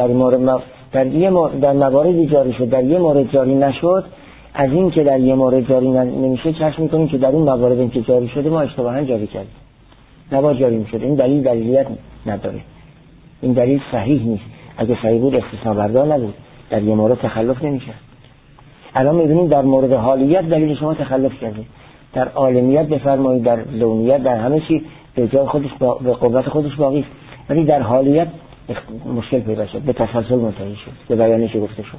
در مواردی جاری شد، در یه مورد جاری نشد، از این که در یه مورد جاری نمیشه چشم میکنیم که در اون مواردی که جاری شده ما اشتباها جاری کردیم، نباید جاری میشد. این دلیل دلیلیت نداره، این دلیل صحیح نیست. اگه صحیح بود استثناء بردار نبود، در یه مورد تخلف نمیشه. الان میبینیم در مورد حالیت دلیل شما تخلف کرده، در عالمیت بفرمایید، در لونیت، در همه چی به جای خودش به قوت خودش باقی است، ولی در حالیت مشکل پیدا شد، به تسلسل منتهی شد، به بیانش گفته شد.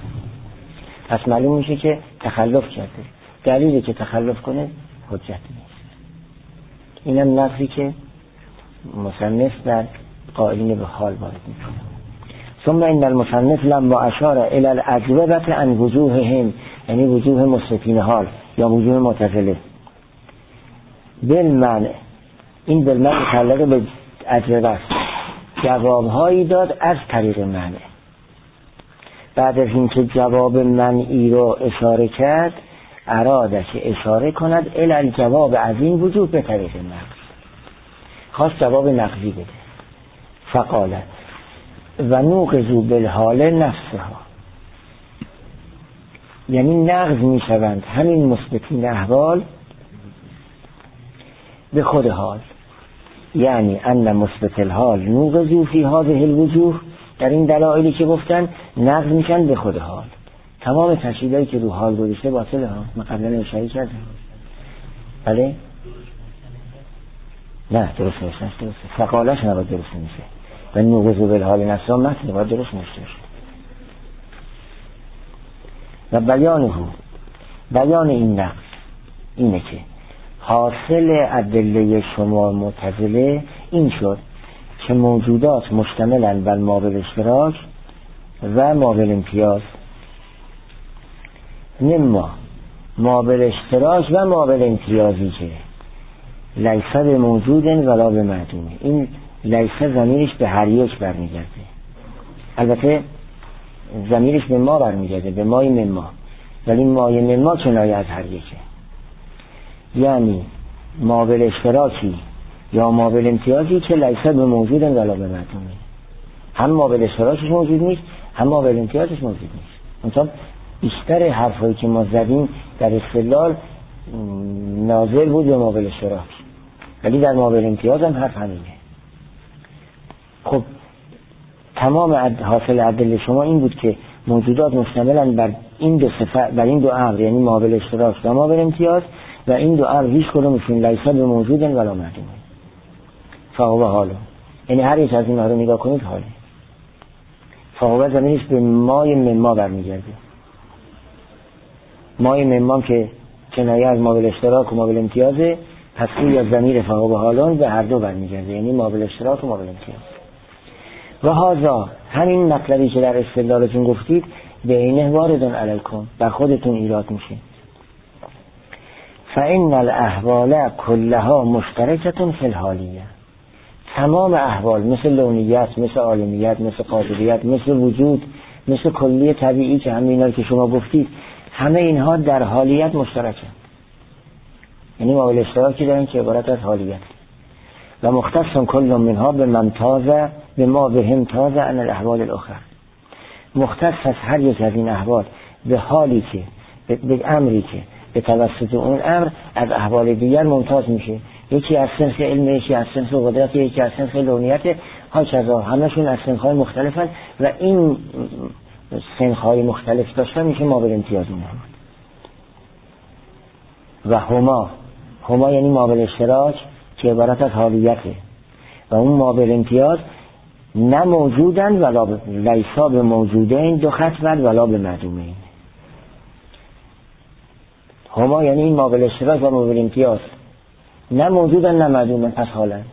پس معلوم میشه که تخلف کرده. دلیلی که تخلف کنه حجت نیست. اینم نقضی که مصنف در قائلین به حال وارد میکنه. ثم این المصنف لما اشار الى الاجوبه عن وجوههم، یعنی وجوه مصرفین حال یا وجوه معتزله، بالمعنی، این بالمعنی متعلق به اجوبه است، جوابهایی داد از طریق معنی. بعد از اینکه جواب منعی رو اشاره کرد، اراده که اشاره کند الی الجواب از این وجود به طریق نقض، خواست جواب نقضی بده. فقاله، و نوقظوا بالحال نفسها، یعنی نقض می شوند همین مثبتین احوال به خود حال، یعنی ان مثبت الحال نوقظوا فی هذه الوجوه، در این دلایلی که گفتن نقض میشن به خود حال. تمام تشریحایی که رو حال گذاشته باطله ها، من قبلا اشاره کردم. بله؟ نه درست نیست، درست فقالش نباید درست نیست و نوقظوا بالحال نفسها متن باید درست نشته شد. و بیان این نقض اینه که حاصل ادله شما معتزله این شد که موجودات مشتملن بر مابل اشتراک و مابل امتیاز، نما مابل اشتراک و مابل امتیازی که لیس به موجود ولا به معدومه. این لیس ضمیرش به هر یک برمیگرده، البته ضمیرش به ما برمیگرده، به مای مما، ولی مای مما کنایه از هر یکه، یعنی مابل اشتراکی یا مابل امتیازی که لیس به موجود ولا به معدومه، هم مابل اشتراکش موجود نیست هم مابل امتیازش موجود نیست. مثلا بیشتر حرفایی که ما زدیم در استدلال نازل بود به مابل اشتراک، ولی در مابل امتیاز هم حرف همینه. خب تمام حاصل ادله شما این بود که موجودات مشتملن بر این دو صفت، بر این دو امر، یعنی مابل اشتراک و مابل امتیاز، و این دو امر هیچ کدومشون لیس به موجود ولا معدوم. فهو حاله، یعنی هر یک از اینها رو نگاه کنید حاله. فهو زمینش به مای مما برمیگرده، مای مما که کنایه از مابل اشتراک و مابل امتیازه، پس یا ضمیر فهو حالون به هر دو برمیگرده، یعنی مابل اشتراک و مابل امتیاز. و هذا همین مطلبی که در استدلالتون گفتید به اینه واردون علیکم، بر خودتون ایراد میشه. فإن الاحوال كلها مشترکة فی الحالیه، تمام احوال مثل لونیت، مثل عالمیت، مثل قادریت، مثل وجود، مثل کلی طبیعی که همینا که شما گفتید، همه اینها در حالیت مشترکن، یعنی مابل اشتراکی دارن که عبارت از حالیت. و مختص کل منها به ممتازه به ما به هم تازه عن الاحوال الاخرى، مختص از هر یک از این احوال به حالی که به امری که به توسط اون امر از احوال دیگر ممتاز میشه، یکی از سنخ علم، یکی از سنخ قدرت، یکی از سنخ لونیت، هاکذا همشون از سنخ‌های مختلفن و این سنخ‌های مختلف داشتن میشه مابل امتیاز اونها. و هما یعنی مابل اشتراک که عبارت از حالیته، و اون مابل امتیاز نه موجودن ولا لیسا به موجودین دو خط ولا به معدومین. هما یعنی این مابل اشتراک و مابل امتیاز نه موجودن نه معدومن، پس حالن.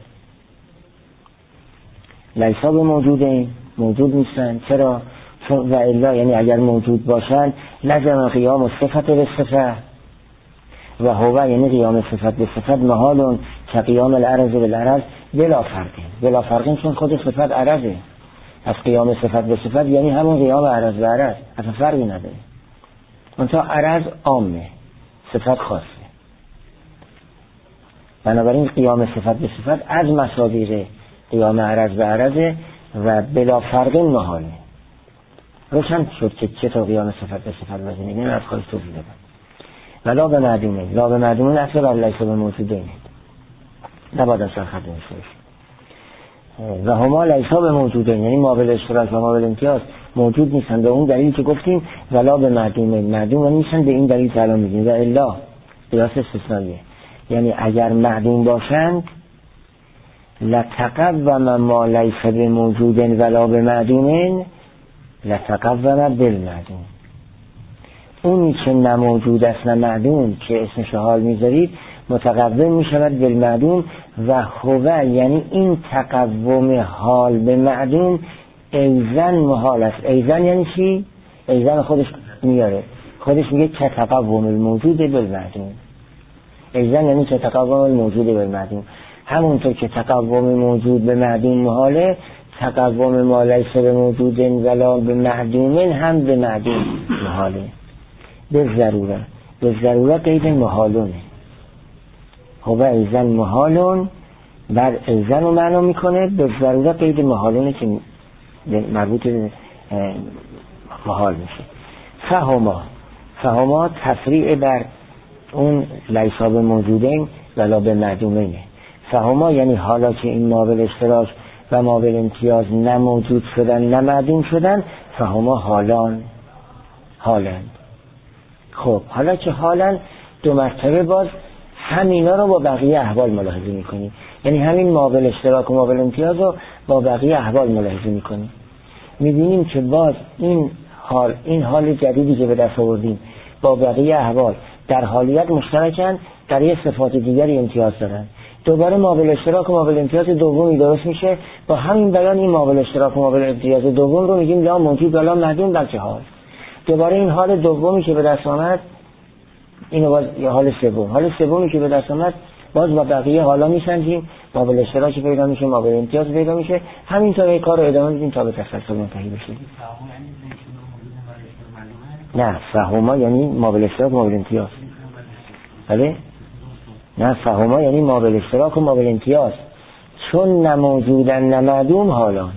لیسا به موجودین، موجود نیستن. چرا؟ چون و الا یعنی اگر موجود باشن لازم قیام صفت به صفت، و هو یعنی قیام صفت به صفت محالون که قیام العرض به العرض بلا فرقین چون خود صفت عرضه. از قیام صفت به صفت یعنی همون قیام عرض به عرض، اصلا فرقی نداره. منتها عرض عامه، صفت خاصه. بنابراین قیام صفت به صفت از مصادیق قیام عرض به عرضه و بلا فرقین محاله. روشن شد که چه تا قیام صفت به صفت بزنید، این از خواهی توضیح دادم. ولا به معدومه، لا به معدومه اصلا بر لیسا به موجودینه، نباید اصلا خط نشوش. و هما لیسا به موجودین یعنی مابل اشتراک و مابل امتیاز موجود نیستن، به اون دلیل که گفتیم ولا به معدومه نیستن، به این دلیل که الان میگیم. و الا قیاس استثنائیه، یعنی اگر معدوم باشند لتقوم ما لیس به موجودین ولا به معدومین لتقوم بالمعدوم، اونی که نموجود است نه معدوم که اسمش حال میذارید متقوم میشود بالمعدوم. و هو یعنی این تقوم حال به معدوم ایزن محال است. ایزن یعنی چی؟ ایزن خودش میاره، خودش میگه که تقوم الموجود بالمعدوم. ایزن یعنی که تقوم الموجود بالمعدوم، همونطور که تقوم موجود به معدوم محاله، تقوم ما لیس به موجود ولا به معدوم هم به معدوم محاله. به ضروره قید محالونه. هو ایزن محالون بر ایزن رو معنا میکنه، به ضروره قید محالونه که مربوط به حال میشه. فهما تفریع بر اون لیسا به موجودین ولا به معدومینه. فهما یعنی حالا که این مابل اشتراک و مابل امتیاز نه موجود شدن نه معدوم شدن، فهما حالند. خب حالا که حالند، دو مرتبه باز همینا رو با بقیه احوال ملاحظه میکنیم. یعنی همین مابل اشتراک و مابل امتیاز رو با بقیه احوال ملاحظه میکنیم. میبینیم که باز این حال جدیدی که به دست آوردیم با بقیه احوال در حالیت مشترکن، در یه صفات دیگری امتیاز دارن. دوباره مابل اشتراک و مابل امتیاز دومی درست میشه. با همین بیان این مابل اشتراک و مابل امتیاز دوم رو میگیم لا موجود ولا معدوم بلکه حال. دوباره این حال دومی که به دست آمد، اینو باز یه حال سومی که به دست آمد باز با بقیه حالا میسنجیم، مابل اشتراک پیدا میشه، مابل امتیاز پیدا میشه. همینطور این کار رو ادامه میدیم تا به تسلسل منتهی بشه. نه، فهما یعنی مابل اشتراک و مابل امتیاز. بله؟ نه، فهما یعنی مابل اشتراک و مابل امتیاز، چون نموجودن نمعدوم حالان.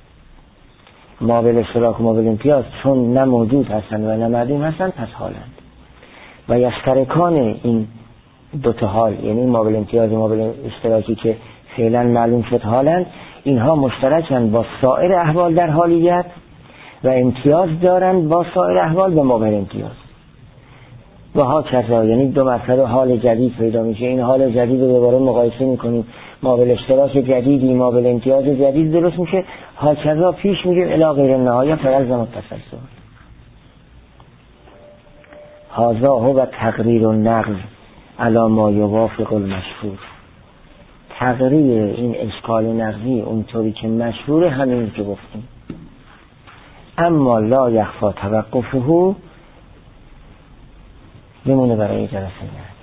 مابل اشتراک و مابل امتیاز چون نموجود هستند و نمعدوم هستند پس حالند. و یشترکان این دوتا حال، یعنی مابل امتیاز و مابل اشتراکی که فعلا معلوم شد حالند، اینها مشترکند با سایر احوال در حالیت و امتیاز دارند با سایر احوال به مابل امتیاز. و ها کذا، یعنی دو مرتبه حال جدید پیدا میشه. این حال جدید رو دوباره مقایسه میکنیم، مابل اشتراک جدیدی، مابل امتیاز جدید درست میشه. ها کذا پیش میریم الی غیر نهایه فیلزم التسلسل. هذا هو تقریر النقل علی ما یوافق المشهور. تقریر این اشکال نقضی اونطوری که مشهور همین که گفتیم. اما لا یخفا توقفه بمونه برای جلسه